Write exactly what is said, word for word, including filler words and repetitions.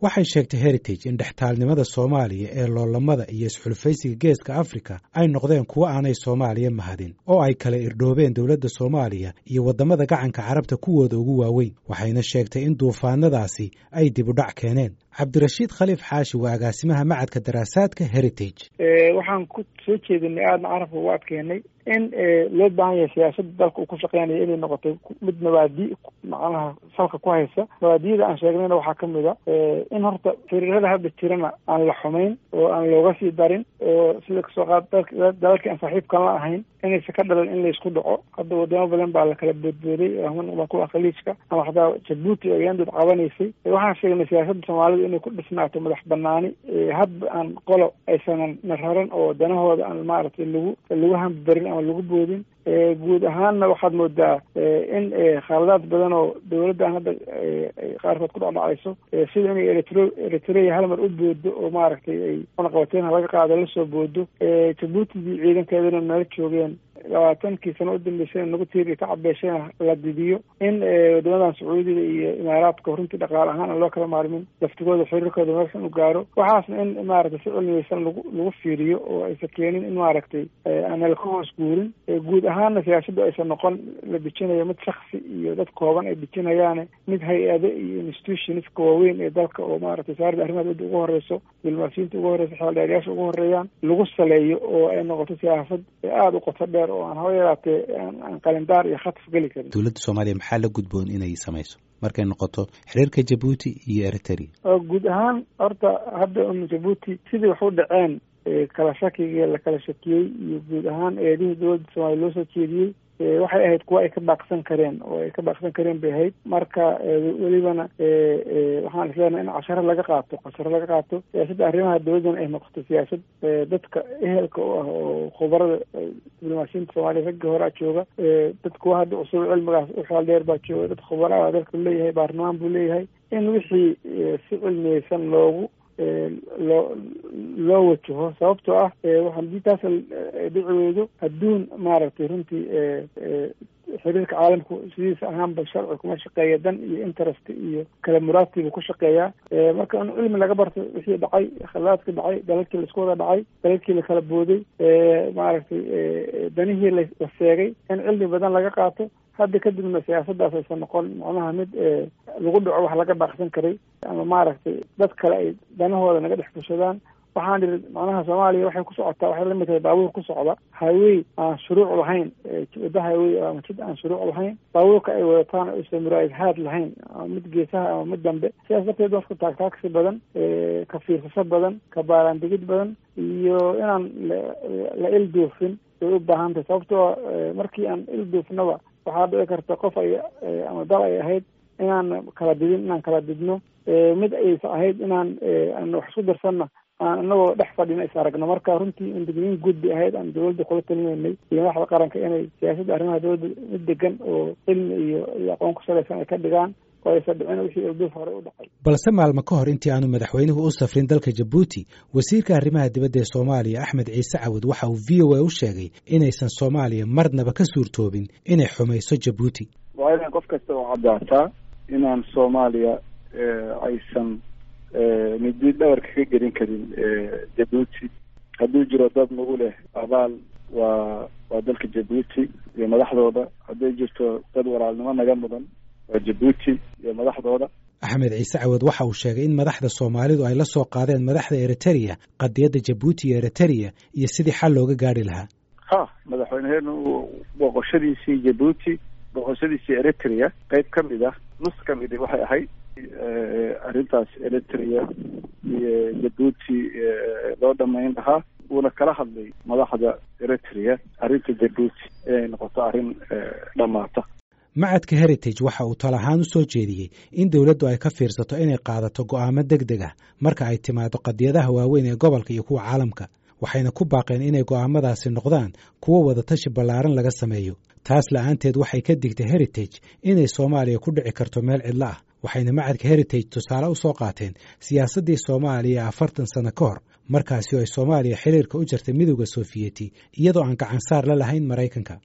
waxay sheegtay heritage in dhextaalnimada Soomaaliya ee loolamada iyo isxulfaysiga geeska Afrika ay noqdeen kuwo aanay Soomaaliya mahadin oo ay kala irdhoobeen dowladda Soomaaliya iyo wadamada gacanka carabta kuwooda ugu waaweyn waxayna sheegtay in duufaanadaasi ay dib u dhac keeneen cabdirashiid khaliif xaashi waa agaasimaha macadka daraasaadka heritage waxaan ku soo jeedinay aadna carabka ugu adkeynay in loo baahan yahay siyaasadda dalka uu ku shaqeynayo inay noqoto mid mabaadi macnaha salka ku haysa mabaadiyada aan sheegnayna waxaa ka mid a in horta xiriirada hadda jirana aan la xumayn oo aan looga sii darin oo sida kasoo qaad dalalkii aan saaxiibkan la ahayn inaysa ka dhalan in laysku dhaco hadda wadamo badan baa la kala boodbooday ama kuwa khaliijka ama xataa jabuuti oo yandood qabanaysay waxaan sheegnay siyaasadda soomaalida inay ku dhisnaato madax banaani hadba aan qolo aysanan nararan oo danahooda aan maaragtay lagu lagu hambarin ama lagu boodin guud ahaanna waxaad moodaa in khaladaad badan oo dawladdan hadda qaarkood ku dhacdhacayso sida inay eritro eritrea hal mar u boodo oo maaragtay ay cunaqabateyn laga qaado lasoo boodo jabuutigii ciidankeedana nala joogeen labaatankii sano u dambeysay nagu tiiri ka cabeesheen la didiyo in wadamadan sacuudiga iyo imaaraadka runtii dhaqaale ahaan aan loo kala maarmin laftigooda xiriirkooda meeshan u gaaro waxaasna in maaragtay si cilmiyeysan lagu lagu fiiriyo oo aysan keenin in maaragtay aan la ka hoos guurin guud ahaanna siyaasadda aysan noqon la dejinayo mid shaksi iyo dad kooban ay dejinayaane mid hay-ado iyo institutionska waaweyn ee dalka oo maaragtay wasaaradda arrimaha dowladda ugu horeyso diblomaasiyiinta ugu horeyso xeeldheerayaasha ugu horeeyaan lagu saleeyo oo ay noqoto siyaasad aada u qoto dheer oo aan haba yaraatee aan qalindaar iyo khataf geli karin dowladda Soomaaliya maxaa la gudboon inay samayso markay noqoto xiriirka Jabuuti iyo Eritrea guud ahaan horta hadda un Jabuuti sidii wax u dhaceen kala shakiga la kala shakiyey iyo guud ahaan eedihii dowladda Soomaaliya loo soo jeediyey waxay ahayd kuwa ay ka baaqsan kareen oo ay ka baaqsan kareen bay ahayd marka welibana waxaan isleenahay in casharo laga qaato casharo laga qaato siyaasadda arrimaha dowladdan ay noqoto siyaasad dadka ehelka u ah oo khubarada diblomaasiyiinta Soomaaliya ragga horaa jooga dad kuwa hadda cusub cilmigaas u xeel dheer baa jooga dad khubara dalka leeyahay baarlamaan buu leeyahay in wixii si cilmiyeysan loogu loo loo wajaho sababtoo ah waxaan ditaas dhici weydo adduun maaragtay runtii xiriirka caalamku sidiisa ahaanba sharci kuma shaqeeya dan iyo interest iyo kala muraadkiiba ku shaqeeyaa marka in cilmi laga barto wixii dhacay khalaadka dhacay dalalkii laisku wada dhacay dalalkii la kala booday maaragtay danihii la seegay in cilmi badan laga qaato hadda kadibna siyaasaddaas aysan noqon macnaha mid lagu dhaco wax laga baaqsan karay ama maaragtay dad kale ay danahooda naga dhex fushadaan waxaan dhihi macnaha Soomaaliya waxay ku socotaa waxay la mid tahay baabuur ku socda highway aan shuruuc lahayn wada highway ama jid aan shuruuc lahayn baabuurka ay wadataan aysan muraayad haad lahayn mid geesaha ama mid dambe sidaas darteed dadka taagtaagsi badan ka fiirsasho badan ka baaraandigid badan iyo inaan la ilduufin ay u baahan tahay sababtoo markii aan ilduufnaba waxaa dhici karta qof ay ama dal ay ahayd inaan kala didin inaan kala didno mid aysa ahayd inaan aan wax isku darsanna aan inagoo dhex fadhina is aragno marka runtii indigniin guud bay ahayd aan dowladda kula talinaynay iyo madaxda qaranka inay siyaasadda arrimaha dowladda mid degan oo cilmi iyo iyo aqoon ku salaysan ay ka dhigaan oo aysan dhicin wixii ilduuf hore u dhacay balse maalmo ka hor intii aanu madaxweynuhu u safrin dalka Jabuuti wasiirka arrimaha dibadda ee Soomaaliya Axmed Ciise Cawad waxa uu V O A u sheegay inaysan Soomaaliya marnaba ka suurtoobin inay xumayso Jabuuti waa in qof kasta oo cadaataa inaan Soomaaliya aysan midii dhawarka ka gelin karin Jabuuti hadduu jiro dad nagu leh abaal waa waa dalka Jabuuti iyo madaxdooda hadday jirto dad walaalnimo naga mudan waa Jabuuti iyo madaxdooda Axmed Ciise Cawad waxa uu sheegay in madaxda Soomaalidu ay la soo qaadeen madaxda Eritrea qadiyadda Jabuuti iyo Eritrea iyo sidii xal looga gaari lahaa ha madaxweynaheenu boqoshadiisii Jabuuti boqoshadiisii Eritrea qayb ka mid ah nus ka mid waxay ahayd arrintaas Eritrea iyo Jabuuti loo dhamayn lahaa uuna kala hadlay madaxda Eritrea arrinta Jabuuti inay noqoto arrin dhamaata macadka heritage waxa uu talahaan u soo jeediyey in dawladdu ay ka fiirsato inay qaadato go'aamo degdeg ah marka ay timaado qadiyadaha waaweyn ee gobolka iyo kuwa caalamka waxayna ku baaqeen inay go'aamadaasi noqdaan kuwo wadatashi ballaaran laga sameeyo taas la'aanteed waxay ka digtay heritage inay Soomaaliya ku dhici karto meel cidla ah waxayna macadka heritage tusaale u soo qaateen siyaasaddii Soomaaliya afartan sano ka hor markaasi oo ay Soomaaliya xiriirka u jartay midowga Sofiyeeti iyadoo aan gacan saar la lahayn Mareykanka